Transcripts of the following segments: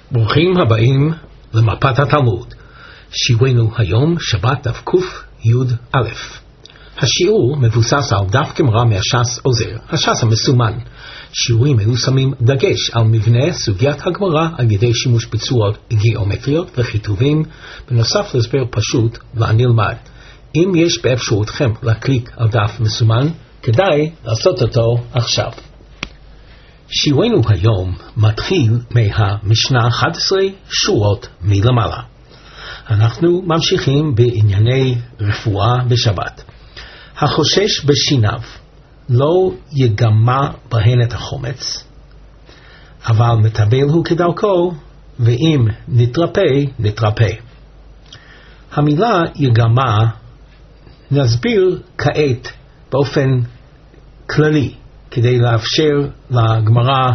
ברוכים הבאים למפת התלמוד. שיעורנו היום שבת דף ק"א. השיעור מבוסס על דף גמרא מהש"ס עוזר, הש"ס המסומן. שיעורים אלו שמים דגש על מבנה סוגיית הגמרא על ידי שימוש בצורות גיאומטריות וכיתובים, בנוסף להסבר פשוט והנלמד. אם יש באפשרותכם להקליק על דף מסומן, כדאי לעשות אותו עכשיו. שיעורנו היום מתחיל מהמשנה 11 שורות מלמעלה. אנחנו ממשיכים בענייני רפואה בשבת. החושש בשיניו לא יגמע בהן את החומץ, אבל מטבל הוא כדרכו, ואם נתרפא. המילה יגמע נסביר כעת באופן כללי, כדי לאפשר לגמרא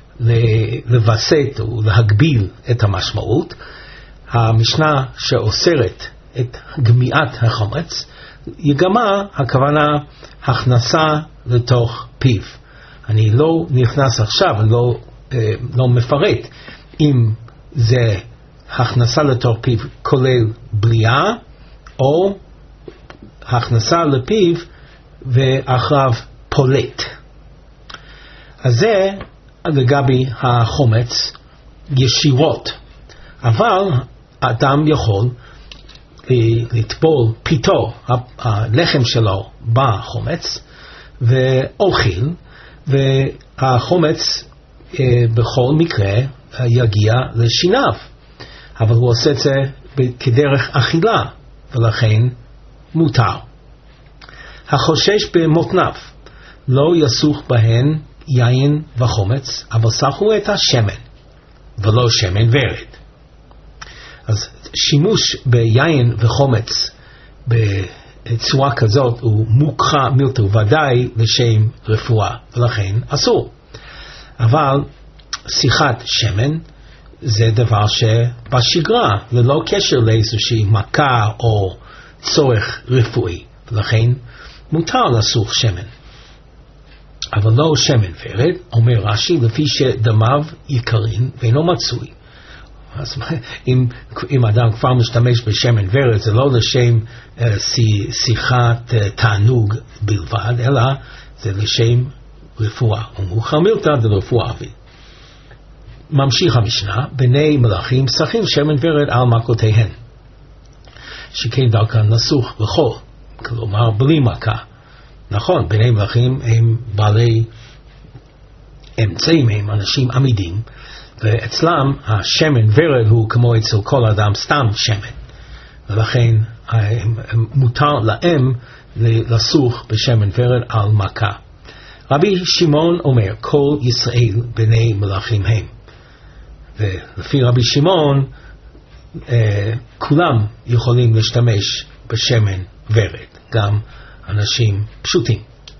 לבסט או להגביל את המשמעות. המשנה שאוסרת את גמיעת החומץ, יגמע הכוונה הכנסה לתוך פיו. אני לא נכנס עכשיו, אני לא מפרט אם זה הכנסה לתוך פיו כולל בליעה או הכנסה לפיו ואחריו פולט. אז זה לגבי החומץ ישירות, אבל אדם יכול לטבול פיתו, הלחם שלו בחומץ, ואוכל, והחומץ בכל מקרה יגיע לשיניו, אבל הוא עושה את זה כדרך אכילה, ולכן מותר. החושש במותניו לא יסוך בהן יין וחומץ, אבל סחו את השמן, ולא שמן ורד. אז שימוש ביין וחומץ בצורה כזאת הוא מוקחה מילתא ודאי לשם רפואה, ולכן אסור. אבל שיחת שמן זה דבר שבשגרה, ללא קשר לאיזושהי מכה או צורך רפואי, ולכן מותר לסוך שמן. אבל לא שמן ורד, אומר רש"י, לפי שדמיו יקרים ואינו מצוי. אז אם אדם כבר משתמש בשמן ורד, זה לא לשם שיחת תענוג בלבד, אלא זה לשם רפואה. ומאוחר מילתא דרפואה אבי. ממשיך המשנה, בני מלכים שחים שמן ורד על מכותיהן, שכן דרכן נסוך לחול, כלומר בלי מכה. נכון, בני מלכים הם בעלי אמצעים, הם אנשים עמידים, ואצלם השמן ורד הוא כמו אצל כל אדם סתם שמן, ולכן מותר להם לסוך בשמן ורד על מכה. רבי שמעון אומר, כל ישראל בני מלכים הם, ולפי רבי שמעון כולם יכולים להשתמש בשמן ורד, גם אנשים פשוטים.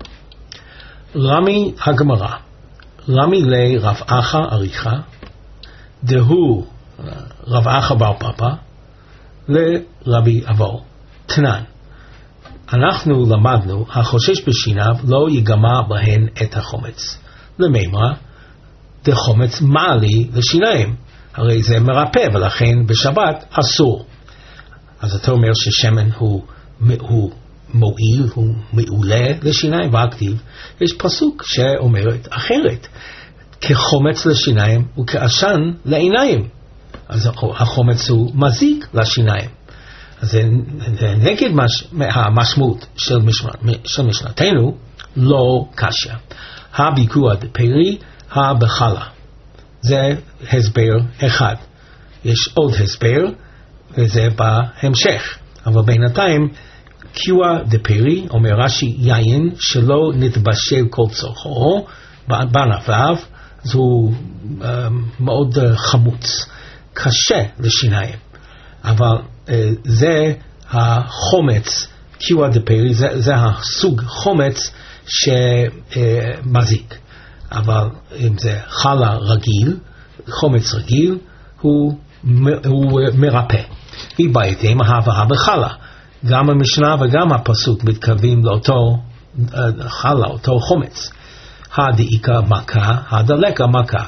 רמי הגמרא, רמי לי רב אחא אריכא, דהו רב אחא בר פפא, לרבי אבו תנן. אנחנו למדנו, החושש בשיניו לא יגמע בהן את החומץ. למימרא, דחומץ מעלי לשיניים, הרי זה מרפא, ולכן בשבת אסור. אז אתה אומר ששמן הוא מועיל, הוא מעולה לשיניים, ואקטיב. יש פסוק שאומרת אחרת, כחומץ לשיניים וכעשן לעיניים. אז החומץ הוא מזיק לשיניים. אז זה נגד המשמעות של משנתנו, לא קשיא. הביקוע דפרי, הבחלה. זה הסבר אחד. יש עוד הסבר, וזה בהמשך. אבל בינתיים, קיוע דפרי, אומר רש"י, יין שלא נתבשל כל צורכו בענפיו, אז הוא מאוד חמוץ, קשה לשיניים. אבל זה החומץ, קיוע דפרי, זה הסוג חומץ שמזיק. אבל אם זה חלה רגיל, חומץ רגיל, הוא מרפא. היא בעייתם ההבאה בחלה. גם המשנה וגם הפסוק מתכוונים לאותו חלה, אותו חומץ. הדאיקה מכה, הדלקה מכה.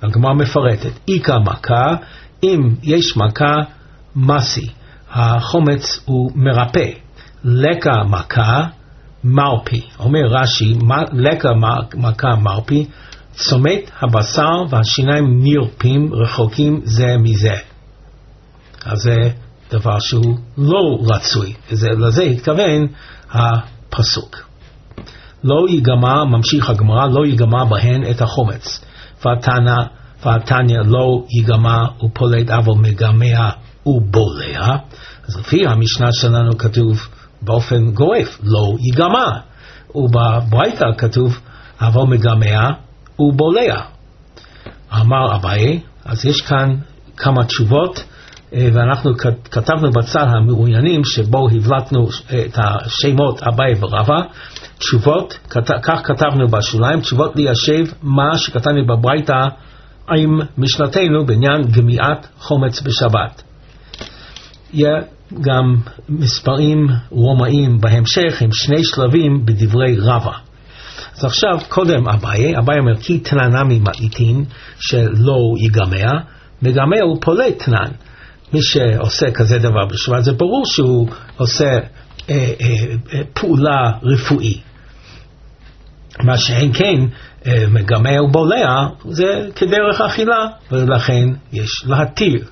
הגמרא מפרטת, איקה מכה, אם יש מכה מסי, החומץ הוא מרפא, לקה מכה מרפי, אומר רש"י, לקה מכה מרפי, צומת הבשר והשיניים נרפים רחוקים זה מזה. אז זה דבר שהוא לא רצוי, לזה התכוון הפסוק. לא ייגמע, ממשיך הגמרא, לא ייגמע בהן את החומץ. ועתניא לא ייגמע ופולט אבל מגמע ובולע. אז לפי המשנה שלנו כתוב באופן גורף, לא ייגמע. ובברייתא כתוב אבל מגמע ובולע. אמר אביי, אז יש כאן כמה תשובות, ואנחנו כתבנו בצד המעוניינים שבו הבלטנו את השמות אביי ורבא. תשובות, כך כתבנו בשוליים, תשובות ליישב מה שכתבנו בברייתא עם משנתנו בעניין גמיעת חומץ בשבת. יהיה גם מספרים רומאים בהמשך עם שני שלבים בדברי רבא. אז עכשיו קודם אביי אומר כי תננמי מאיתין שלא ייגמע, מגמע הוא פולט תנן. מי שעושה כזה דבר בשבת זה ברור שהוא עושה פעולה רפואי. מה שאין כן מגמע ובולע זה כדרך אכילה, ולכן יש להתיר.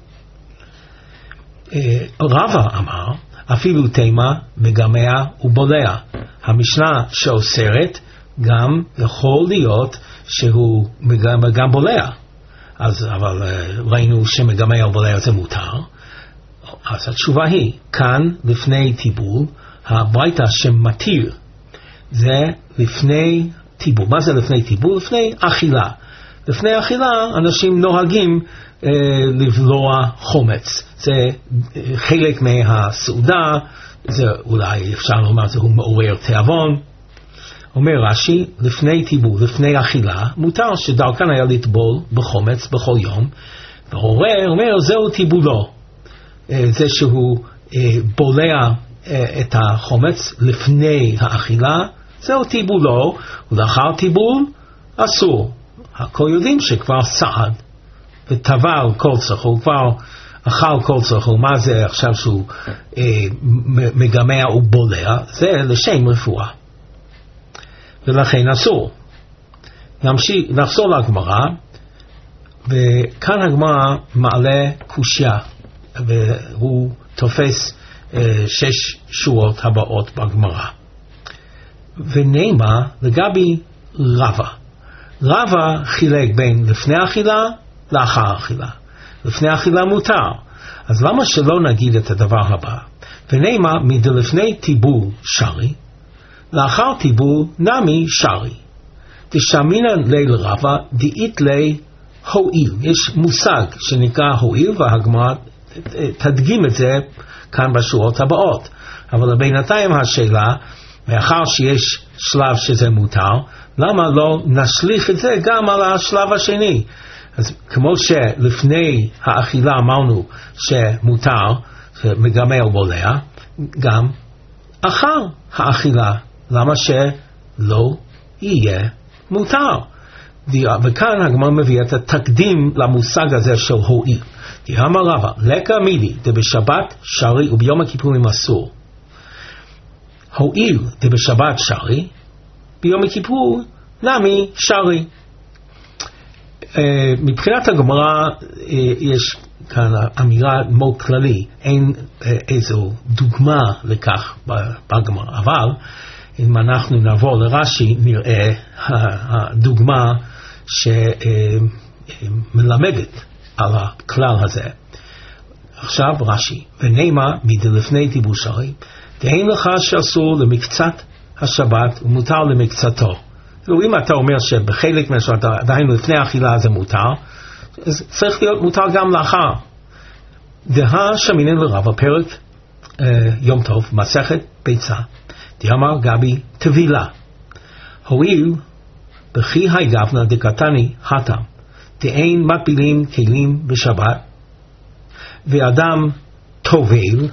רבא אמר אפילו תימה מגמע ובולע. המשנה שאוסרת גם יכול להיות שהוא גם בולע. אבל ראינו שמגמע ובולע זה מותר. אז התשובה היא, כאן לפני טיבול, הברייתא שמתיר זה לפני טיבול. מה זה לפני טיבול? לפני אכילה. לפני אכילה אנשים נוהגים לבלוע חומץ. זה חלק מהסעודה, זה אולי אפשר לומר זה הוא מעורר תיאבון. אומר רש"י, לפני טיבול, לפני אכילה, מותר שדרכן היה לטבול בחומץ בכל יום, ואומר זהו טיבולו. זה שהוא בולע את החומץ לפני האכילה, זהו טיבולו, ולאחר טיבול אסור. הכל יודעים שכבר סעד וטבל כל צרכו, הוא כבר אכל כל צרכו. מה זה עכשיו שהוא מגמע ובולע? זה לשם רפואה, ולכן אסור. נחזור לגמרא, וכאן הגמרא מעלה קושיה, והוא תופס 6 שורות הבאות בגמרא. ונאמר לגבי רבא. רבא חילק בין לפני אכילה לאחר אכילה. לפני אכילה מותר. אז למה שלא נגיד את הדבר הבא? ונאמר מדלפני טיבול שרי, לאחר טיבול נמי שרי. תשמינן ליל רבא דאית לי הועיל. יש מושג שנקרא הועיל, והגמרא תדגים את זה כאן בשורות הבאות. אבל בינתיים השאלה, מאחר שיש שלב שזה מותר, למה לא נשליך את זה גם על השלב השני? אז כמו שלפני האכילה אמרנו שמותר, מגמע ובולע, גם אחר האכילה, למה שלא יהיה מותר? וכאן הגמרא מביא את התקדים למושג הזה של הועיל. אמר רבא, לקה מידי דבשבת שרי וביום הכיפורים אסור. הועיל דבשבת שרי, ביום הכיפור נמי שרי. מבחינת הגמרא יש כאן אמירה מאוד כללי, אין איזו דוגמה לכך בגמרא, אבל אם אנחנו נעבור לרש"י נראה הדוגמה שמלמדת על הכלל הזה. עכשיו רש"י, ונאמר מדלפני טיבול שרי, דהין לך שאסור למקצת השבת ומותר למקצתו. אם אתה אומר שבחלק מהשבת, דהיינו לפני האכילה זה מותר, אז צריך להיות מותר גם לאחר. דהה שמינן לרבא פרק יום טוב, מסכת ביצה, דאמר גבי טבילה. הואיל בכי היי גפנה דקתני התם, דאין מטבילים כלים בשבת, ואדם טובל,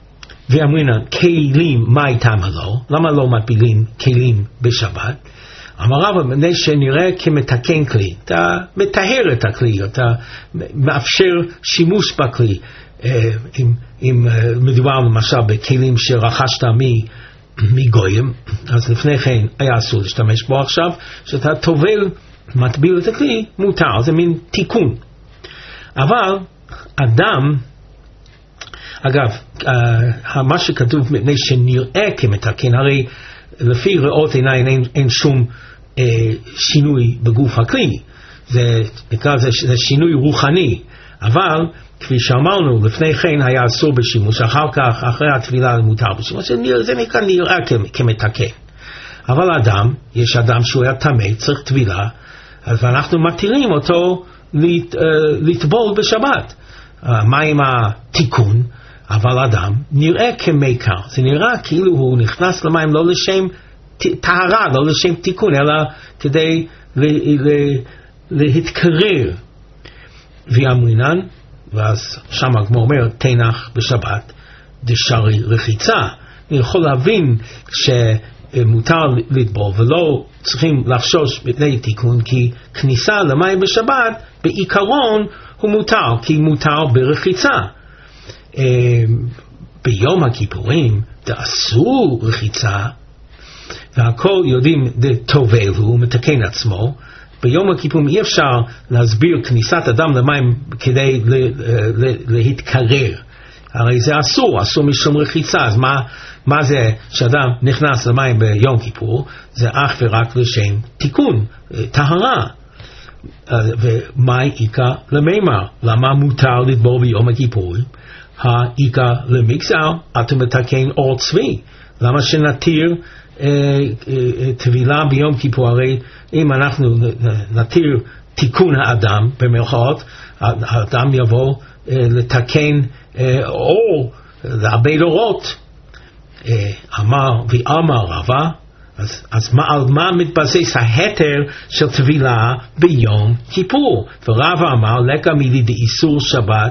ואמרינן כלים מה איתם הלא, למה לא מטבילים כלים בשבת? אמר רבא, מפני שנראה כמתקן כלי, אתה מטהר את הכלי, אתה מאפשר שימוש בכלי. אם מדובר למשל בכלים שרכשת מגויים, אז לפני כן היה אסור להשתמש בו, עכשיו שאתה טובל, מטביל את הכלי, מותר, זה מין תיקון. אבל אדם, אגב, מה שכתוב מפני שנראה כמתקן, הרי לפי ראות עיניים אין שום שינוי בגוף הכלי, זה שינוי רוחני, אבל כפי שאמרנו לפני כן היה אסור בשימוש, אחר כך אחרי הטבילה מותר בשימוש, זה נראה כמתקן. אבל אדם, יש אדם שהוא היה טמא, צריך טבילה, ואנחנו מתירים אותו לטבול בשבת. מה עם התיקון? אבל אדם נראה כמקר, זה נראה כאילו הוא נכנס למים לא לשם טהרה, לא לשם תיקון, אלא כדי להתקרר. ואמרינן, ואז שם הגמרא אומר, תנח בשבת דשארי רחיצה. אני יכול להבין שמותר לטבול ולא צריכים לחשוש מפני תיקון, כי כניסה למים בשבת בעיקרון הוא מותר, כי מותר ברחיצה. ביום הכיפורים אסור רחיצה, והכל יודעים טובל, הוא מתקן עצמו. ביום הכיפורים אי אפשר להסביר כניסת אדם למים כדי להתקרר, הרי זה אסור משום רחיצה. אז מה זה שאדם נכנס למים ביום כיפור? זה אך ורק לשם תיקון, טהרה. ומה העיקר למימר? למה מותר לטבול ביום הכיפורים? העיקר למגזר, אתה מתקן אור צבי. למה שנתיר טבילה ביום כיפור? הרי אם אנחנו נתיר תיקון האדם במרכאות, האדם יבוא לתקן אור, לאבד אורות. ואמר רבא, אז על מה מתבסס ההתר של טבילה ביום כיפור? ורבא אמר, לקה מילי דאיסור שבת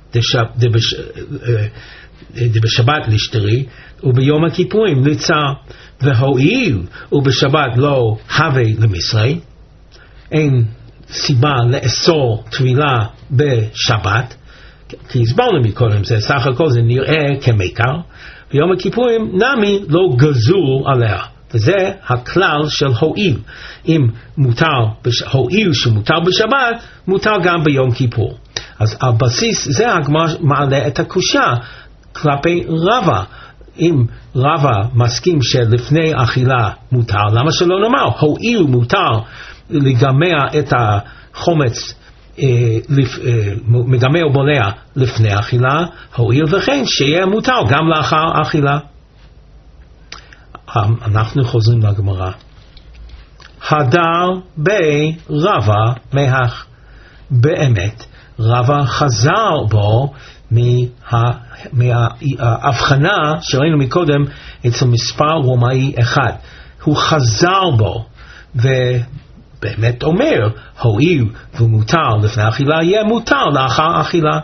דבשבת לשתרי, וביום הכיפורים ליצה. והואיל ובשבת לא הווה למשרי, אין סיבה לאסור טבילה בשבת, כי הסברנו מקודם, זה סך הכל זה נראה כמקר. ביום הכיפורים נמי לא גזור עליה, וזה הכלל של הואיל. אם הואיל שמותר בשבת, מותר גם ביום כיפור. אז על בסיס זה הגמרא מעלה את הקושיה כלפי רבא. אם רבא מסכים שלפני אכילה מותר, למה שלא נאמר הואיל מותר לגמע את החומץ, מגמע ובולע לפני אכילה, הואיל וכן שיהיה מותר גם לאחר אכילה. אנחנו חוזרים לגמרא. הדר בי רבא מהך, באמת רבא חזר בו מההבחנה שראינו מקודם אצל מספר רומאי אחד. הוא חזר בו ובאמת אומר הואיל ומותר לפני אכילה, יהיה מותר לאחר אכילה.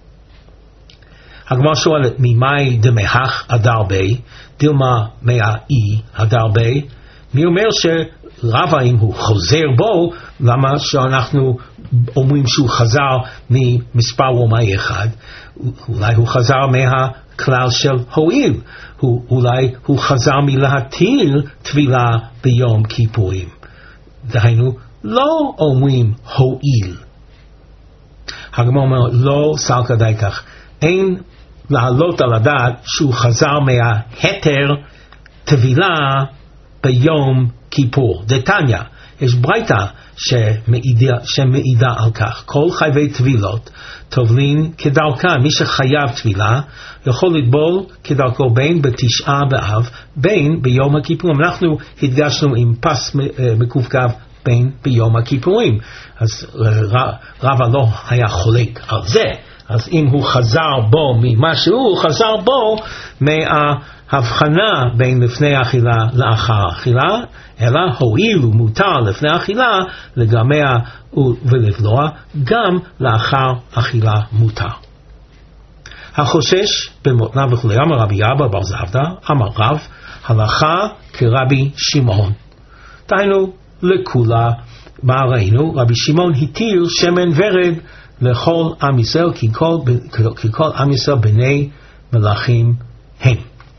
הגמרא שואלת, ממאי דמהך הדר בי, דילמה מהאי הדר בי? מי אומר שרבא אם הוא חוזר בו, למה שאנחנו אומרים שהוא חזר ממספר רומאי אחד? אולי הוא חזר מהכלל של הואיל, אולי הוא חזר מלהתיר טבילה ביום כיפורים. דהיינו, לא אומרים הואיל. הגמרא אומר, לא סלקא דייקח, אין לעלות על הדעת שהוא חזר מההתר טבילה ביום כיפור. דתניא, יש ברייתא שמעידה על כך. כל חייבי טבילות טובלין כדרכם. מי שחייב טבילה יכול לטבול כדרכו בין בתשעה באב בין ביום הכיפורים. אנחנו הדגשנו עם פס מקווקו בין ביום הכיפורים, אז רבא לא היה חולק על זה. אז אם הוא חזר בו ממה שהוא חזר בו מההבחנה בין לפני אכילה לאחר אכילה, אלא הואיל ומותר לפני אכילה לגמע ולבלוע, גם לאחר אכילה מותר. החושש במותנה וכולי. אמר רבי אבא בר זבדא אמר רב, הלכה כרבי שמעון. דהיינו לכולה. מה ראינו? רבי שמעון התיר שמן ורד לכל עם ישראל, כי כל עם ישראל בני מלאכים הם.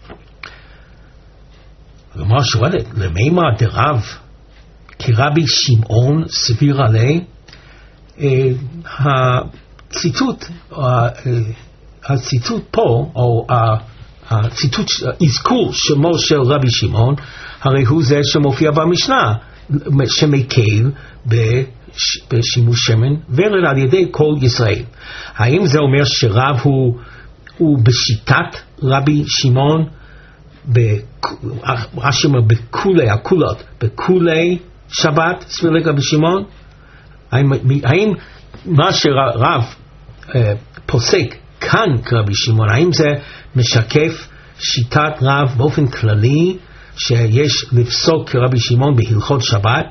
הגמרא שואלת, למימה דרב כרבי שמעון סביר עלי? הציטוט פה, או הציטוט, אזכור שמו של רבי שמעון, הרי הוא זה שמופיע במשנה, שמקל בשימוש שמן ורד על ידי כל ישראל. האם זה אומר שרב הוא בשיטת רבי שמעון, רש"י אומר בכולי, הכולות, בכולי שבת, סביר רבי שמעון? האם מה שרב פוסק כאן כרבי שמעון, האם זה משקף שיטת רב באופן כללי, שיש לפסוק כרבי שמעון בהלכות שבת?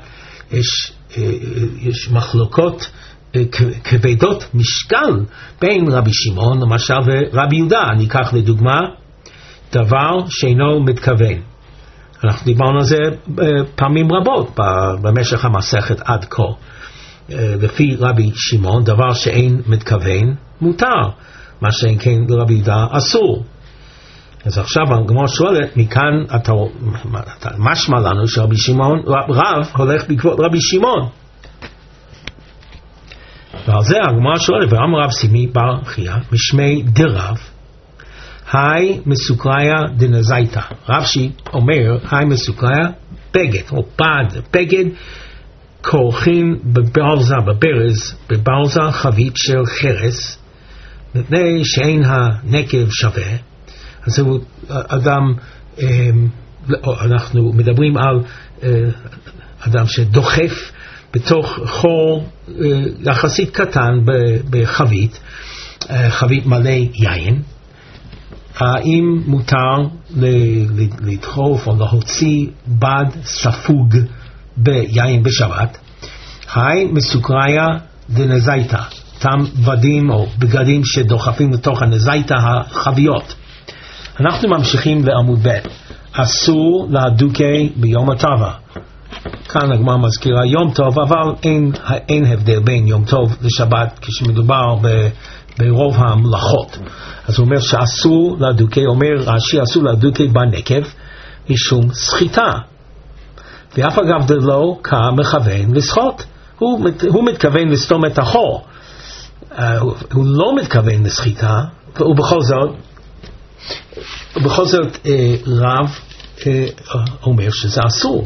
יש מחלוקות כבדות משקל בין רבי שמעון למשל ורבי יהודה. ניקח לדוגמה דבר שאינו מתכוון. אנחנו דיברנו על זה פעמים רבות במשך המסכת עד כה. לפי רבי שמעון דבר שאין מתכוון מותר, מה שאין כן לרבי יהודה אסור. אז עכשיו הגמרא שואלת, מכאן אתה משמע לנו שרבי שמעון, רב הולך בעקבות רבי שמעון. ועל זה הגמרא שואלת, ואמר רב סימי בר חייא משמי דרב היי מסוקריה דנזייתא. רב שאומר היי מסוקריה בגד או בד, בגד כורכים בברזה, בברז, בברזה חבית של חרס, מפני שאין הנקב שווה. אז הוא אדם, אנחנו מדברים על אדם שדוחף בתוך חור יחסית קטן בחבית, חבית מלא יין. האם מותר לדחוף או להוציא בד ספוג ביין בשבת? היי מסוקריה דנזייתא, אותם בדים או בגדים שדוחפים לתוך הנזייתא החביות. אנחנו ממשיכים לעמוד ב'. אסור להדוקי ביום הטובה. כאן הגמרא מזכירה יום טוב, אבל אין הבדל בין יום טוב לשבת כשמדובר ברוב המלאכות. אז הוא אומר שאסור להדוקי, אומר רש"י אסור להדוקי בנקב משום סחיטה. ואף אגב דלא כמכוון לשחוט. הוא מתכוון לסתום את החור. הוא לא מתכוון לסחיטה, ובכל זאת רב אומר שזה אסור.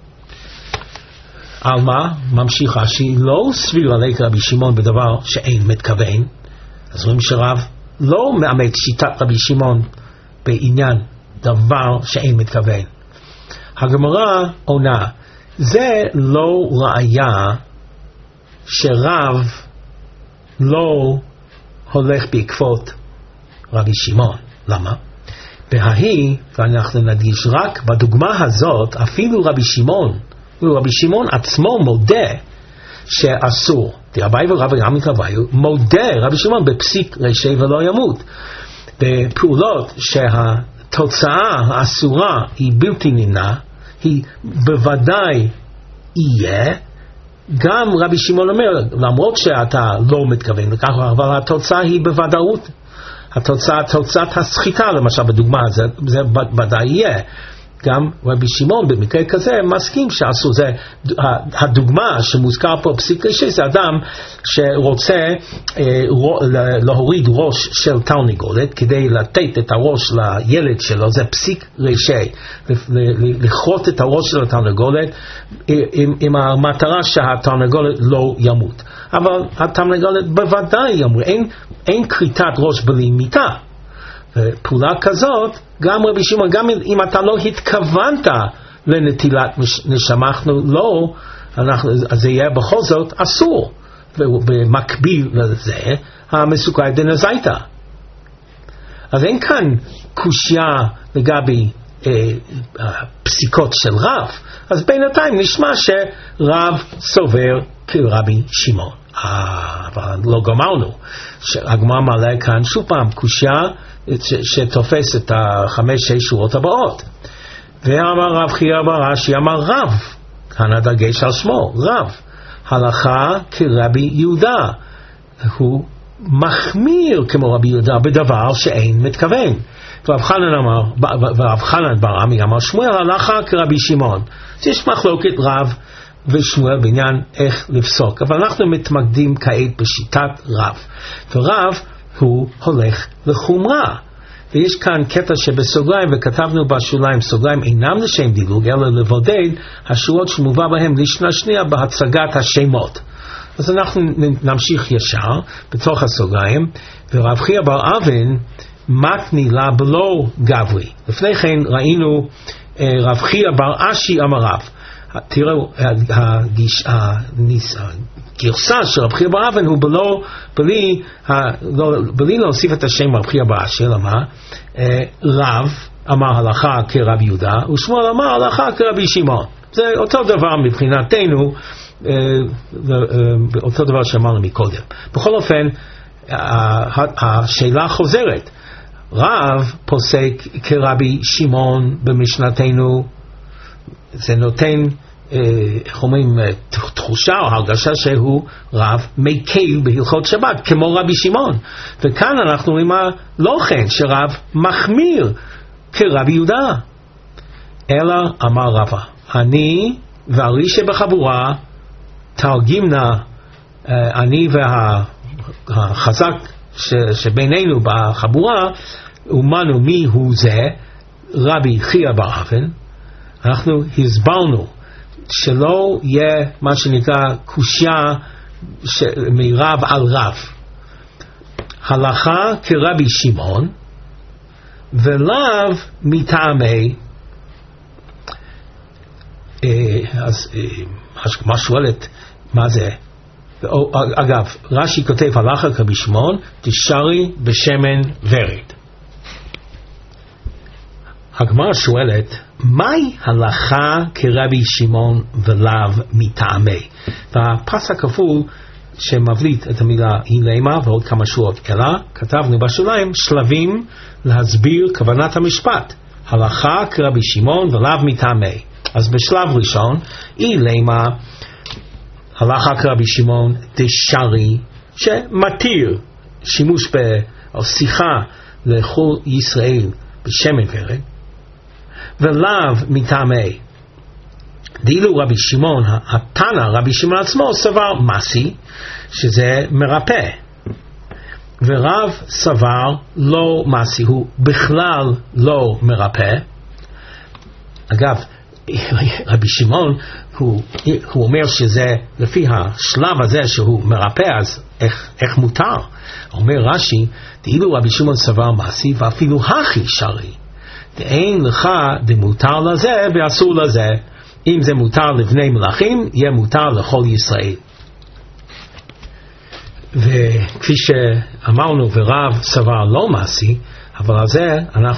על מה? ממשיך רש"י, לא סביר עלי רבי שמעון בדבר שאין מתכוון. אז רואים שרב לא מאמץ שיטת רבי שמעון בעניין דבר שאין מתכוון. הגמרא עונה, זה לא ראיה שרב לא הולך בעקבות רבי שמעון. למה? בההיא, ואנחנו נדגיש רק בדוגמה הזאת, אפילו רבי שמעון עצמו מודה שאסור. דרבי ורבי עמית רביו מודה רבי שמעון בפסיק רשע ולא ימות. בפעולות שהתוצאה האסורה היא בלתי נמנע, היא בוודאי יהיה, גם רבי שמעון אומר, למרות שאתה לא מתכוון לכך, אבל התוצאה היא בוודאות. תוצאת הסחיטה, למשל בדוגמה הזאת, זה ודאי יהיה. גם רבי שמעון במקרה כזה מסכים שאסור. זה הדוגמה שמוזכר פה פסיק רשע, זה אדם שרוצה להוריד ראש של תרנגולת כדי לתת את הראש לילד שלו, זה פסיק רשע, לכרות את הראש של התרנגולת עם המטרה שהתרנגולת לא ימות. אבל התרנגולת בוודאי ימות, אין כריתת ראש בלי מיתה. פעולה כזאת, גם רבי שמעון, גם אם אתה לא התכוונת לנטילת נשמה, אז זה יהיה בכל זאת אסור. ובמקביל לזה, המסוקריה דנזייתא. אז אין כאן קושיה לגבי פסיקות של רב. אז בינתיים נשמע שרב סובר כרבי שמעון. אבל לא גמרנו. הגמרא מעלה כאן שוב פעם קושיה שתופס את 5-6 שורות הבאות. ואמר רב חייא בר רש"י, אמר רב כאן הדגש על שמו, רב. הלכה כרבי יהודה. הוא מחמיר כמו רבי יהודה בדבר שאין מתכוון. ורב חנן בר עמי אמר שמואל הלכה כרבי שמעון. יש מחלוקת רב ושמואל בעניין איך לפסוק, אבל אנחנו מתמקדים כעת בשיטת רב, ורב הוא הולך לחומרה. ויש כאן קטע שבסוגריים, וכתבנו בשוליים, סוגריים אינם לשם דילוג אלא לבודד השורות שמובא בהם לשנה שנייה בהצגת השמות. אז אנחנו נמשיך ישר בתוך הסוגריים. ורב חייא בר אבן מתני לה בלא גברי. לפני כן ראינו רב חייא בר אשי אמר רב. תראו, הגרסה של רב חייא בר אבן הוא בלי להוסיף את השם רב חייא בר אשי, אלא מה? רב אמר הלכה כרבי יהודה ושמואל אמר הלכה כרבי שמעון. זה אותו דבר מבחינתנו, אותו דבר שאמרנו מקודם. בכל אופן, השאלה חוזרת. רב פוסק כרבי שמעון במשנתנו, זה נותן תחושה או הרגשה שהוא רב מקל בהלכות שבת כמו רבי שמעון. וכאן אנחנו רואים לא כן שרב מחמיר כרבי יהודה, אלא אמר רבא אני והרי שבחבורה תרגימנה, אני והחזק שבינינו בחבורה אומנו מי הוא זה רבי חייא בר אבן. אנחנו הסברנו שלא יהיה מה שנקרא קושיה מרב על רב, הלכה כרבי שמעון ולאו מטעמי. אז מה שואלת מה זה? אגב, רש"י כותב הלכה כרבי שמעון תשרי בשמן ורד. הגמרא שואלת מהי הלכה כרבי שמעון ולאו מטעמי? והפס הכפול שמבליט את המילה הילמה ועוד כמה שורות אלא כתבנו בשוליים שלבים להסביר כוונת המשפט, הלכה כרבי שמעון ולאו מטעמי. אז בשלב ראשון הילמה הלכה כרבי שמעון דשרי שמתיר שימוש או שיחה לכל ישראל בשמן ורד, ולאו מטעמי. דאילו רבי שמעון, התנא רבי שמעון עצמו סבר מסי שזה מרפא, ורב סבר לא מסי, הוא בכלל לא מרפא. אגב, רבי שמעון הוא אומר שזה לפי השלב הזה שהוא מרפא, אז איך מותר? אומר רש"י דאילו רבי שמעון סבר מסי ואפילו הכי שרי אין לך דמותר לזה ואסור לזה. אם זה מותר לבני מלכים יהיה מותר לכל ישראל. וכפי שאמרנו ורב סבר לא מעשי, אבל על זה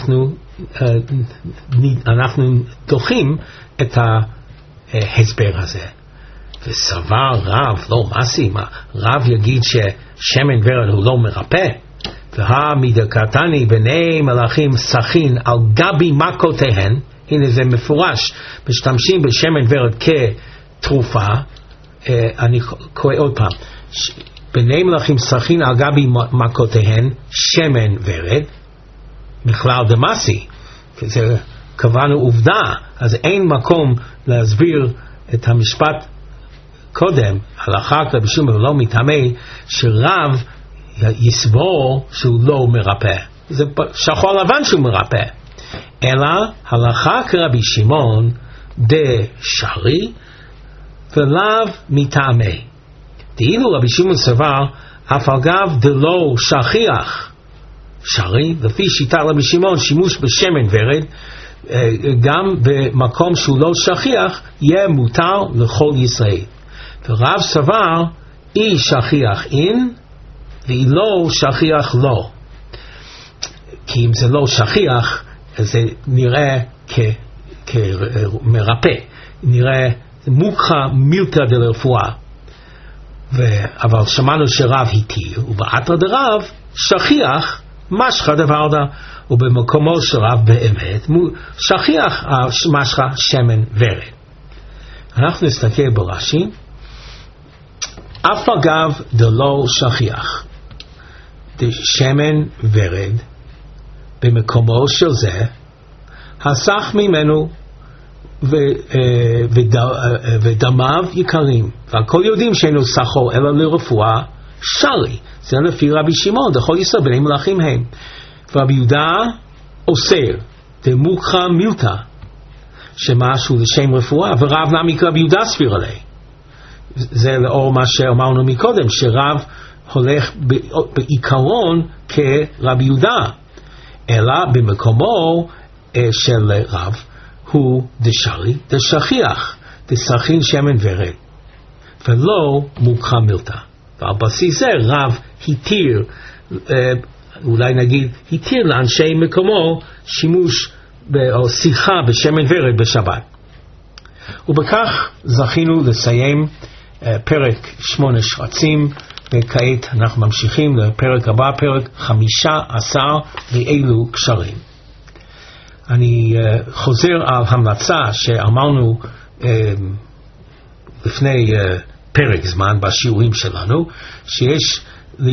אנחנו דוחים את ההסבר הזה. וסבר רב לא מעשי, מה רב יגיד ששמן ורד הוא לא מרפא? והמדקתני בני מלאכים סכין על גבי מכותיהן, הנה זה מפורש, משתמשים בשמן ורד כתרופה. אני קורא עוד פעם, בני מלאכים סכין על גבי מכותיהן שמן ורד בכלל דמאסי, זה קבענו עובדה, אז אין מקום להסביר את המשפט קודם, הלכה כרבי שמעון ולא מטעמי, שרב יסבור שהוא לא מרפא, זה שחור לבן שהוא מרפא, אלא הלכה כרבי שמעון דשרי ולאו מטעמי. דאילו רבי שמעון סבר אף על גב דלא שכיח שרי, לפי שיטת רבי שמעון שימוש בשמן ורד גם במקום שהוא לא שכיח יהיה מותר לכל ישראל. ורב סבר אי שכיח אין ואי לא שכיח לא, כי אם זה לא שכיח אז זה נראה כמרפא, נראה מוקחה מילתא דרפואה. אבל שמענו שרב התיר ובאתרא דרב שכיח משחא דוורדא, ובמקומו של רב באמת שכיח משחא שמן ורד. אנחנו נסתכל ברש"י, אף אגב דלא שכיח דשמן ורד במקומו של זה, הסך ממנו ודמיו יקרים, והכל יודעים שאינו סחו אלא לרפואה שרי. זה לפי רבי שמעון, דכל ישראל בני מלכים הם. ורבי יהודה אוסר דמוקרא מילתא, שמשהו לשם רפואה, ורב נמי כרבי יהודה סביר עלי. זה לאור מה שאמרנו מקודם, שרב הולך בעיקרון כרבי יהודה, אלא במקומו של רב הוא דשרי, דשכיח, דסכין שמן ורד, ולא מוקרא מילתא. ועל בסיס זה רב התיר, אולי נגיד, התיר לאנשי מקומו שימוש או שיחה בשמן ורד בשבת. ובכך זכינו לסיים פרק 8 שרצים, וכעת אנחנו ממשיכים לפרק הבא, פרק 15 ואילו קשרים. אני חוזר על המלצה שאמרנו לפני פרק זמן בשיעורים שלנו, שיש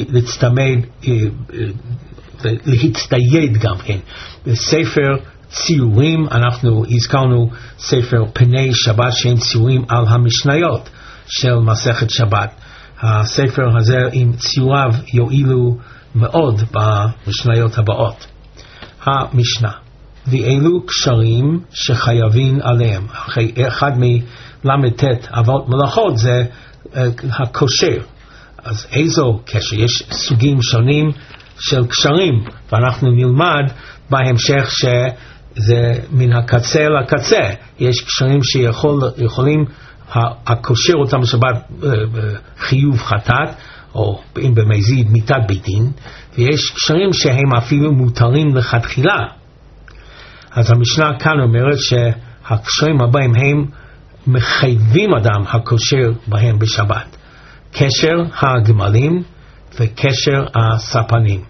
להצטייד גם כן בספר ציורים. אנחנו הזכרנו ספר פני שבת, שהם ציורים על המשניות של מסכת שבת. הספר הזה עם ציוריו יועילו מאוד במשניות הבאות. המשנה, ואילו קשרים שחייבים עליהם, אחד מל"ט אבות מלאכות זה הקושר. אז איזו קשר? יש סוגים שונים של קשרים, ואנחנו נלמד בהמשך שזה מן הקצה לקצה. יש קשרים שיכולים הקושר אותם בשבת חיוב חטאת, או אם במזיד מיתת בית דין, ויש קשרים שהם אפילו מותרים לכתחילה. אז המשנה כאן אומרת שהקשרים הבאים הם מחייבים אדם הקושר בהם בשבת. קשר הגמלים וקשר הספנים.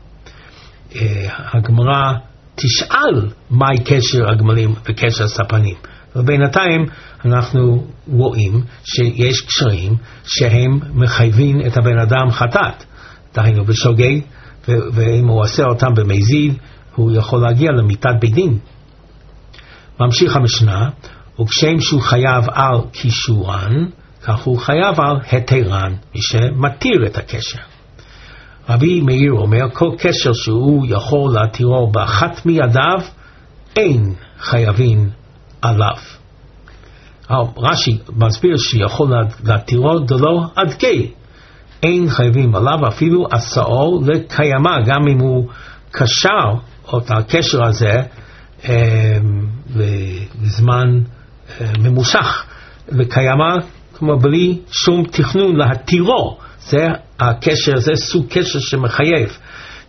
הגמרא תשאל מהי קשר הגמלים וקשר הספנים. ובינתיים אנחנו רואים שיש קשרים שהם מחייבים את הבן אדם חטאת. דהיינו בשוגג, ואם הוא עושה אותם במזיד, הוא יכול להגיע למיתת בית דין. ממשיך המשנה, וכשם שהוא חייב על קישורן, כך הוא חייב על היתרן, מי שמתיר את הקשר. רבי מאיר אומר, כל קשר שהוא יכול להתירו באחת מידיו, אין חייבים עליו. רש"י מסביר שיכול להתירו דלא עד כי, אין חייבים עליו אפילו עשאו לקיימה, גם אם הוא קשר את הקשר הזה בזמן ממושך, וקיימה כמו בלי שום תכנון להתירו. זה הקשר, זה סוג קשר שמחייב.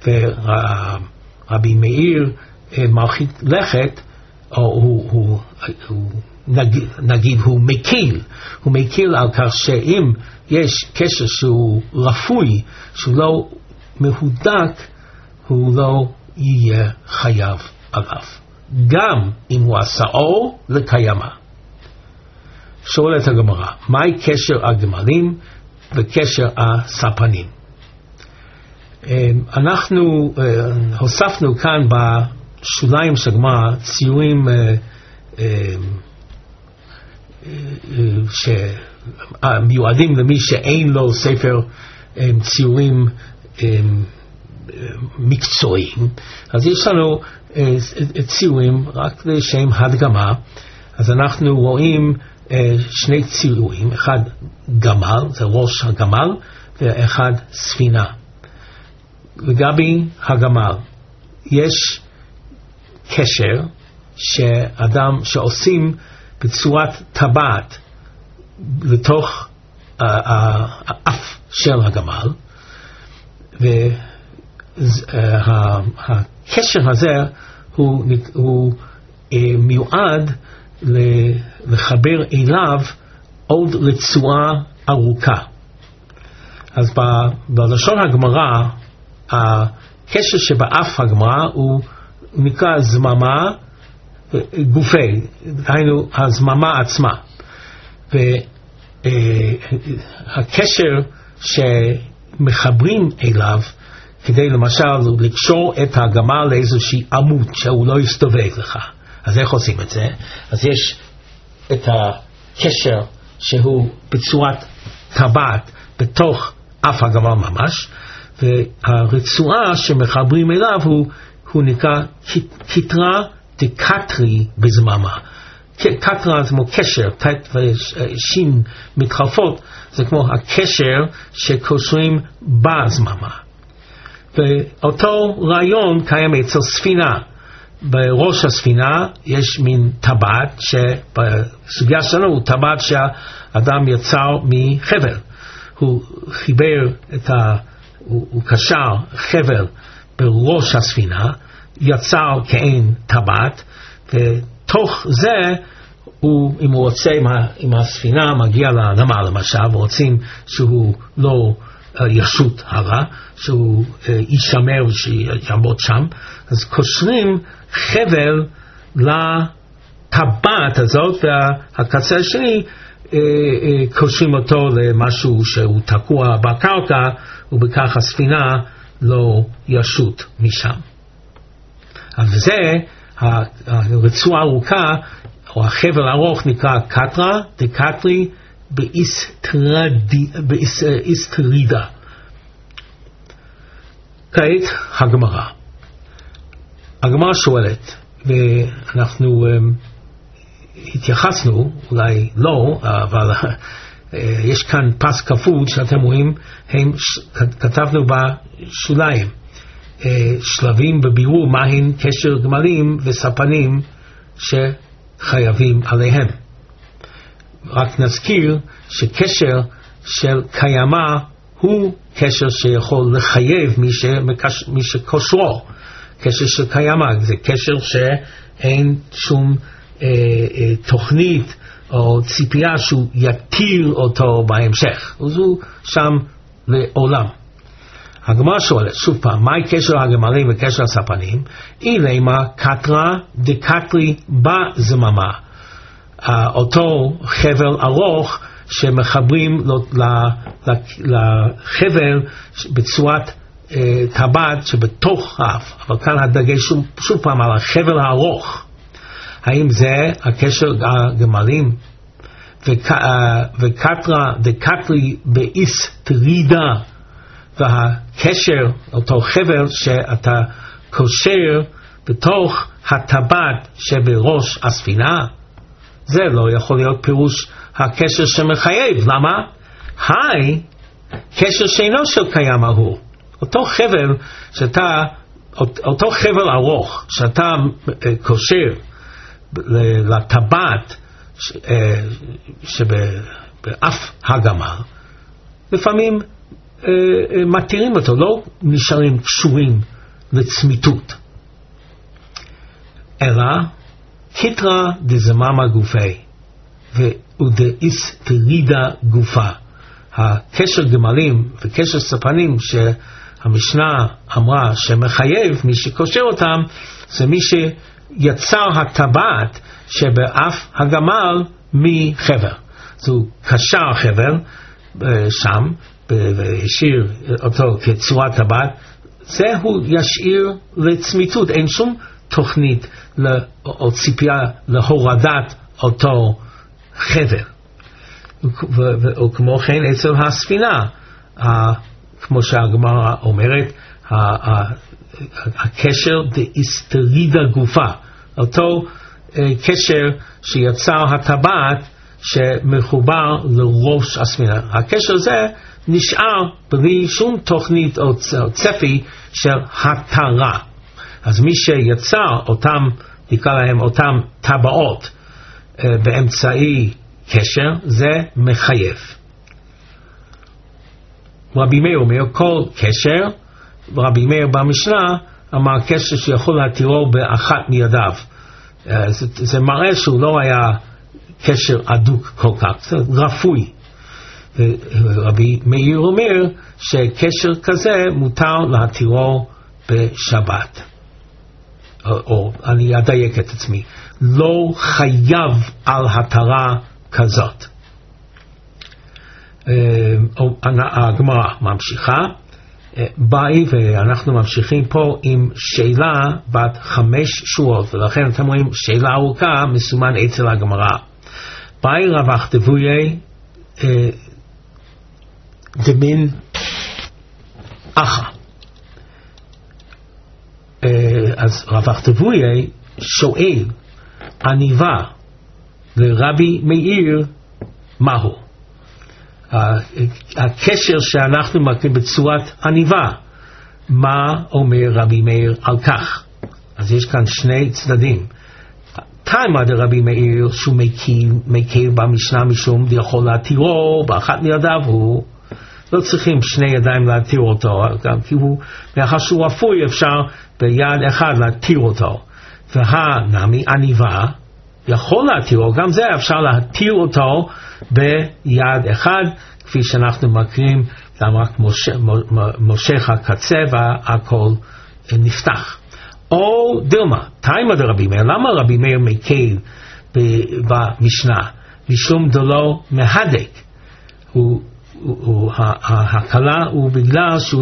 ורבי מאיר מרחיק לכת, או נגיד הוא מקיל על כך שאם יש קשר שהוא רפוי, שהוא לא מהודק, הוא לא יהיה חייב עליו, גם אם הוא עשאו לקיימה. שואלת הגמרא, מהי קשר הגמלים וקשר הספנים? אנחנו הוספנו כאן בשוליים של הגמרא ציורים שמיועדים למי שאין לו ספר ציורים מקצועיים. אז יש לנו ציורים רק לשם הדגמה. אז אנחנו רואים שני ציורים, אחד גמל, זה ראש הגמל, ואחד ספינה. לגבי הגמל, יש קשר שאדם שעושים בצורת טבעת לתוך האף של הגמל, והקשר הזה הוא מיועד לחבר אליו עוד רצועה ארוכה. אז בלשון הגמרא, הקשר שבאף הגמרא הוא נקרא זממה גופי, דהיינו הזממה עצמה. והקשר שמחברים אליו, כדי למשל לקשור את הגמל לאיזושהי עמוד שהוא לא יסתובב לך. אז איך עושים את זה? אז יש את הקשר שהוא בצורת טבעת בתוך אף הגמל ממש, והרצועה שמחברים אליו הוא נקרא קטרה דקטרי בזממה. קטרה זה כמו קשר, תת ושין מתחלפות, זה כמו הקשר שקושרים בזממה. ואותו רעיון קיים אצל ספינה. בראש הספינה יש מין טבעת, שבסוגיה שלנו הוא טבעת שהאדם יצר מחבל. הוא חיבר הוא קשר חבל בראש הספינה, יצר כאין טבעת, ותוך זה אם הוא רוצה, אם הספינה מגיע לנמל למשל, ורוצים שהוא לא ישוט הלאה, שהוא יישמר ושיעמוד שם, אז קושרים חבל לטבעת הזאת, והקצה השני קושרים אותו למשהו שהוא תקוע בקרקע, ובכך הספינה לא ישוט משם. אז זה הרצועה ארוכה, או החבל ארוך, נקרא קטרה דקטרי באיסטרידה. כעת הגמרא. הגמרא שואלת, ואנחנו התייחסנו, אולי לא, אבל יש כאן פס כפול שאתם רואים, כתבנו בשוליים, שלבים בבירור מהן קשר גמלים וספנים שחייבים עליהם. רק נזכיר שקשר של קיימה הוא קשר שיכול לחייב מי שקושרו. קשר של קיימה זה קשר שאין שום תוכנית או ציפייה שהוא יתיר אותו בהמשך. אז הוא שם לעולם. הגמרא שואלת, שוב פעם, מהי קשר הגמלים וקשר הספנים? אילמה קטרה דקטרי בזממה. אותו חבל ארוך שמחברים לחבל בצורת טבעת שבתוך האף. אבל כאן הדגש שוב פעם על החבל הארוך. האם זה הקשר הגמלים? וקטרה דקטרי באיסטרידה, והקשר, אותו חבל שאתה קושר בתוך הטבעת שבראש הספינה, זה לא יכול להיות פירוש הקשר שמחייב. למה? היי, קשר שאינו של קיימה הוא. אותו חבל ארוך שאתה קושר לטבעת שבאף הגמל, לפעמים מתירים אותו, לא נשארים קשורים לצמיתות, אלא קטרה דזממה גופי ודאיסטרידה גופה. הקשר גמלים וקשר ספנים שהמשנה אמרה שמחייב מי שקושר אותם, זה מי שיצר הטבעת שבאף הגמל מחבל. זו קשר חבל שם והשאיר אותו כצורת טבעת, זה הוא ישאיר לצמיתות. אין שום תוכנית או ציפייה להורדת אותו חבל. וכמו כן אצל הספינה, כמו שהגמרא אומרת, הקשר דאיסטרידה גופה, אותו קשר שיצר הטבעת שמחובר לראש הספינה. הקשר הזה נשאר בלי שום תוכנית או צפי של התרה. אז מי שיצר אותם, נקרא להם אותם טבעות באמצעי קשר, זה מחייב. רבי מאיר אומר כל קשר, רבי מאיר במשנה אמר קשר שיכול להתירו באחת מידיו. זה מראה שהוא לא היה קשר אדוק כל כך, זה רפוי. רבי מאיר אומר שקשר כזה מותר להתירו בשבת. או אני אדייק את עצמי, לא חייב על התרה כזאת. הגמרא ממשיכה, באי, ואנחנו ממשיכים פה עם שאלה בת 5 שורות, ולכן אתם רואים שאלה ארוכה מסומן אצל הגמרא. באי רב אכתבויה דמין אחא. אז רב אכתבויה שואל עניבה לרבי מאיר מהו? הקשר שאנחנו מכירים בצורת עניבה, מה אומר רבי מאיר על כך? אז יש כאן שני צדדים. תימא דרבי מאיר שהוא מקל במשנה משום יכול להתירו באחת מידיו, הוא לא צריכים שני ידיים להתיר אותו, כי הוא מאחר שהוא אפוי אפשר ביד אחד להתיר אותו. והנמי עניבה יכול להתירו, גם זה אפשר להתיר אותו ביד אחד, כפי שאנחנו מכירים, למה רק מושך הקצה והכל נפתח. או דילמה, תימא דרבי מאיר, למה רבי מאיר מקל במשנה? משום דלא מהדק, ההקלה הוא בגלל שהוא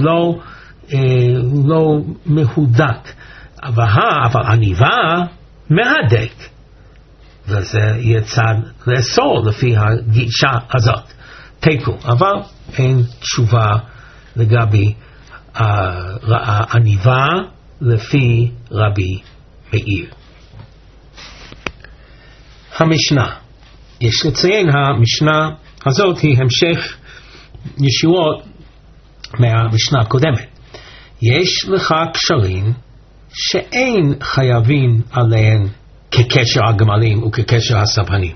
לא מהודק, אבל עניבה מהדק, וזה יהיה צד לאסור לפי הגישה הזאת, תיקו. אבל אין תשובה לגבי עניבה לפי רבי מאיר. המשנה, יש לציין, המשנה הזאת היא המשך ישירות מהמשנה הקודמת. יש לך קשרים שאין חייבים עליהן כקשר הגמלים וכקשר הספנים.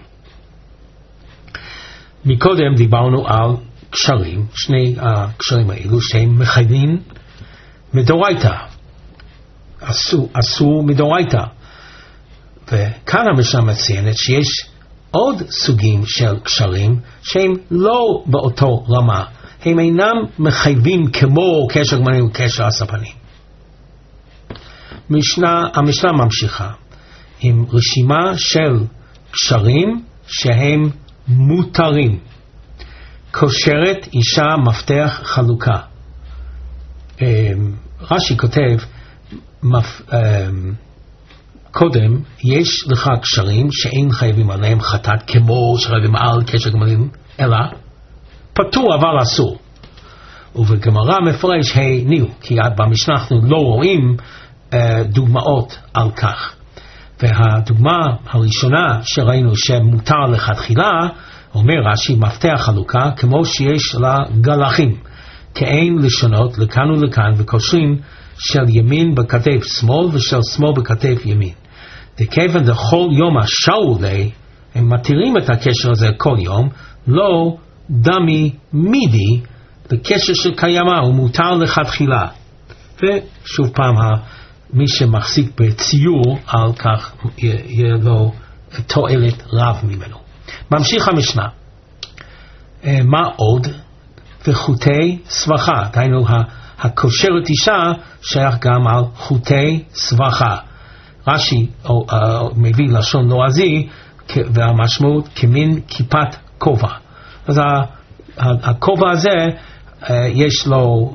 מקודם דיברנו על קשרים, שני הקשרים האלו שהם מחייבים מדורייתא, אסור מדורייתא. וכאן המשנה מציינת שיש עוד סוגים של קשרים שהם לא באותו רמה, הם אינם מחייבים כמו קשר הגמלים וקשר הספנים. המשנה ממשיכה עם רשימה של קשרים שהם מותרים. קושרת אישה מפתח חלוקה. רש"י כותב קודם, יש לך קשרים שאין חייבים עליהם חטאת כמו שחייבים על קשר גמלים, אלא פטור אבל אסור. ובגמרא מפרש ניו, כי במשנה אנחנו לא רואים דוגמאות על כך. והדוגמה הראשונה שראינו שמותר לכתחילה, אומר רש"י מפתח חלוקה כמו שיש לה גלחים, כאין לשונות לכאן ולכאן וקושרים של ימין בכתף שמאל ושל שמאל בכתף ימין. דכיוון דכל יום השאו לי, הם מתירים את הקשר הזה כל יום, לא דמי מידי, בקשר של קיימה הוא מותר לכתחילה. ושוב פעם, מי שמחזיק בציור על כך יהיה לו תועלת רב ממנו. ממשיך המשנה. מה עוד? וחוטי סבכה, דהיינו הקושרת אישה שייך גם על חוטי סבכה. רש"י מביא לשון לועזי והמשמעות כמין כיפת כובע. אז הכובע הזה יש לו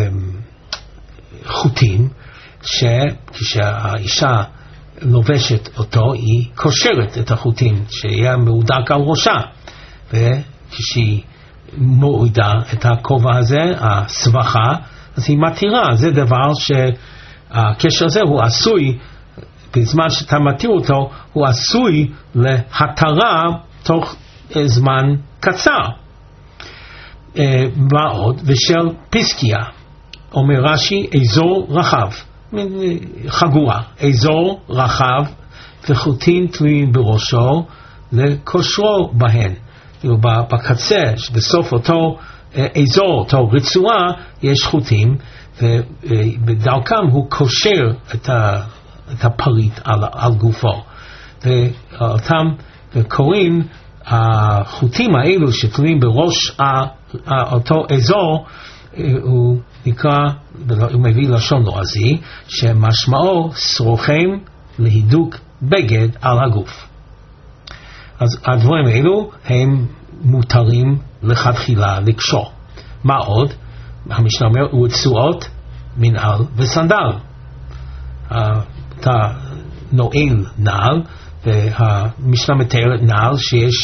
חוטים, שכשהאישה לובשת אותו היא קושרת את החוטים שיהיה מהודק על ראשה, וכשהיא מורידה את הכובע הזה, הסבכה, אז היא מתירה. זה דבר שהקשר הזה הוא עשוי, בזמן שאתה מתיר אותו, הוא עשוי להתרה תוך זמן קצר. מה עוד? ושל פיסקיה, אומר רש"י, אזור רחב, חגורה, אזור רחב וחוטים תלויים בראשו לקושרו בהן. בקצה, בסוף אותו אזור, אותו רצועה, יש חוטים, ובדרכם הוא קושר את הפריט על גופו. ואותם קוראים, החוטים האלו שתלויים בראש אותו אזור, הוא נקרא, הוא מביא לשון לועזי, שמשמעו שרוכים להידוק בגד על הגוף. אז הדברים האלו הם מותרים לכתחילה לקשור. מה עוד? המשנה אומר רצועות, מנעל וסנדל. אתה נועל נעל, והמשנה מתארת נעל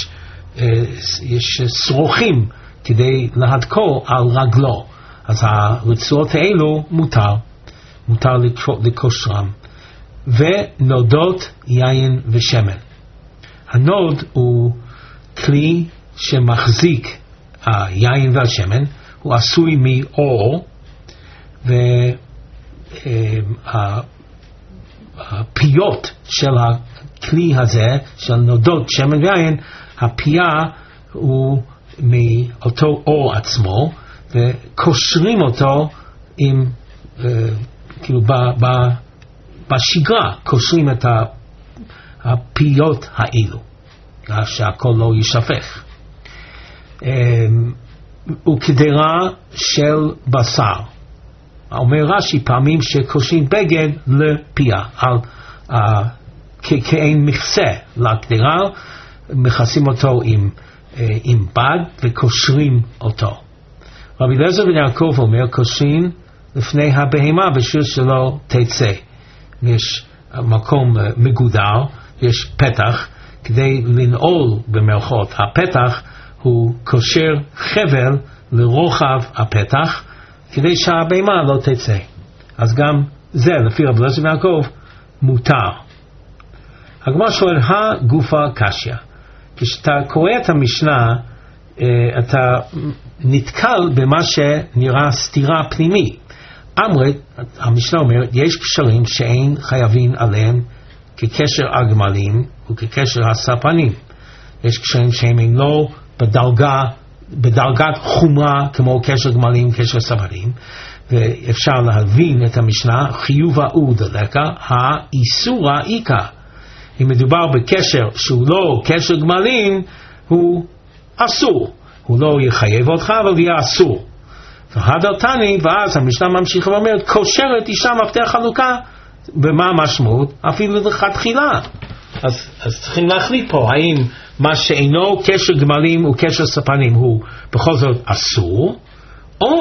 שיש שרוכים כדי להדקו על רגלו. אז הרצועות האלו מותר לקושרם. ונודות יין ושמן. הנוד הוא כלי שמחזיק היין והשמן, הוא עשוי מאור, והפיות של הכלי הזה, של נודות שמן ויין, הפייה הוא מאותו אור עצמו, וקושרים אותו עם, כאילו בשגרה, קושרים את הפיות האלו, שהכל לא יישפך. וכדרה של בשר. אומר רש"י פעמים שקושרים בגד לפייה, כאין מכסה לכדרה, מכסים אותו עם בד וקושרים אותו. רבי אליעזר בן יעקב אומר קושרים לפני הבהמה בשביל שלא תצא. יש מקום מגודר, יש פתח, כדי לנעול במרכאות הפתח, הוא קושר חבל לרוחב הפתח, כדי שהבהמה לא תצא. אז גם זה, לפי רבי אליעזר בן יעקב, מותר. הגמרא שואל, הגופה קשיא. כשאתה קורא את המשנה, אתה נתקל במה שנראה סתירה פנימית. המשנה אומרת, יש קשרים שאין חייבים עליהם כקשר הגמלים וכקשר הספנים. יש קשרים שהם לא בדרגת חומרה כמו קשר גמלים וקשר ספנים, ואפשר להבין את המשנה, חיובה ודלקה, האיסורה איקה. אם מדובר בקשר שהוא לא קשר גמלים, הוא אסור. הוא לא יחייב אותך, אבל יהיה אסור. והדרתני, ואז המשנה ממשיכה ואומרת, קושרת אישה מפתח חלוקה, במה המשמעות? אפילו לכתחילה. אז צריכים להחליט פה, האם מה שאינו קשר גמלים וקשר ספנים הוא בכל זאת אסור, או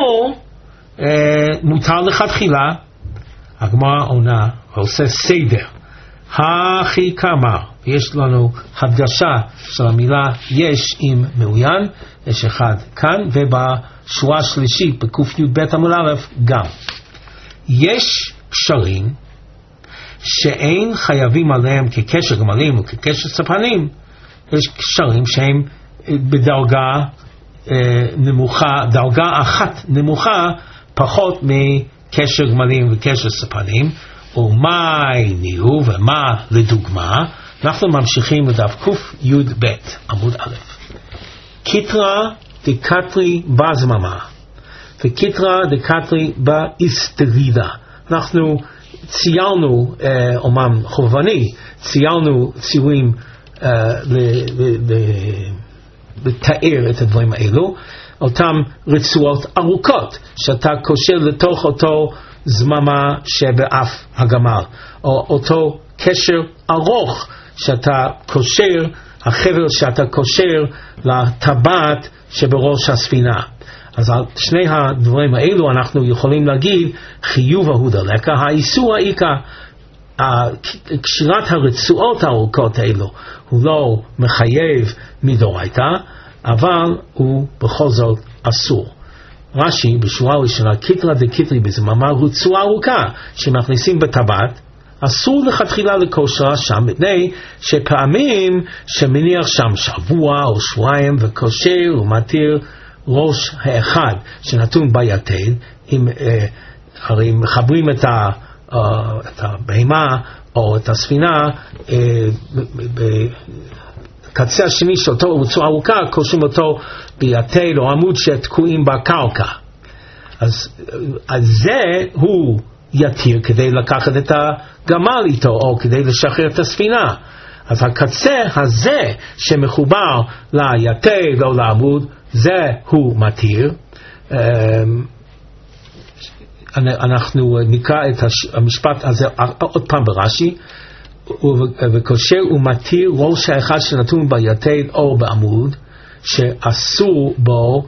מותר לכתחילה. הגמרא עונה, ועושה סדר. הכי כמה, יש לנו הדגשה של המילה יש עם מעוין, יש אחד כאן, ובשורה השלישית בק"י"ב עמוד א' גם. יש קשרים שאין חייבים עליהם כקשר גמלים וכקשר ספנים, יש קשרים שהם בדרגה נמוכה, דרגה אחת נמוכה, פחות מקשר גמלים וקשר ספנים, ומה ניהו ומה לדוגמה. אנחנו ממשיכים לדף ק"י"ב עמוד א'. קיטרא דקטרי בזממה וקיטרא דקטרי באסתרידה. אנחנו ציירנו, אומנם חובבני, ציירנו ציורים לתאר את הדברים האלו, אותם רצועות ארוכות שאתה קושר לתוך אותו זממה שבאף הגמל, או אותו קשר ארוך שאתה קושר, החבל שאתה קושר לטבעת שבראש הספינה. אז על שני הדברים האלו אנחנו יכולים להגיד חיוב ההודלקה, האיסור העיקר. קשירת הרצועות הארוכות האלו הוא לא מחייב מדאורייתא, אבל הוא בכל זאת אסור. רש"י בשורה ראשונה, קיטרא דקיטרי בזממה, רצועה ארוכה שמכניסים בטבעת, אסור לכתחילה לקושרה שם, מפני שפעמים שמניח שם שבוע או שבועיים וקושר ומתיר ראש האחד שנתון ביתד, הרי מחברים את הבהמה או את הספינה בקצה השני של אותו רצועה ארוכה, קושרים אותו ביתד או עמוד שתקועים בקרקע. אז זה הוא יתיר כדי לקחת את הגמל איתו או כדי לשחרר את הספינה. אז הקצה הזה שמחובר ליתד או לעמוד, זה הוא מתיר. אנחנו נקרא את המשפט הזה עוד פעם ברש"י, וקושר ומתיר ראש האחד שנתון ביתד או בעמוד, שאסור בו,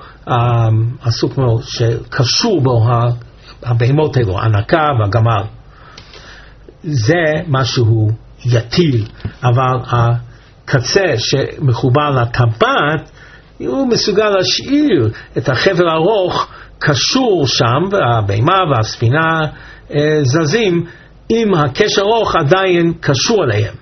שקשור בו הבהמות האלו, הנקה והגמל. זה משהו יטיל, אבל הקצה שמחובר לטבעת, הוא מסוגל להשאיר את החבל הארוך קשור שם, והבהמה והספינה זזים, אם הקשר ארוך עדיין קשור אליהם.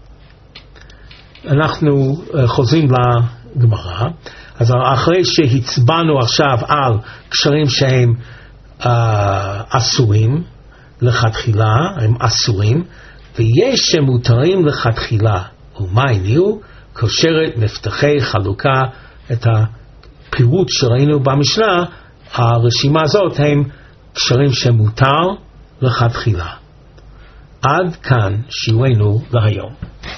אנחנו חוזרים לגמרא. אז אחרי שהצבענו עכשיו על קשרים שהם אסורים לכתחילה, הם אסורים, ויש שמותרים לכתחילה, ומה הניעו? קושרת מפתחי חלוקה. את הפירוט שראינו במשנה, הרשימה הזאת הם קשרים שמותר לכתחילה. עד כאן שיעורנו להיום.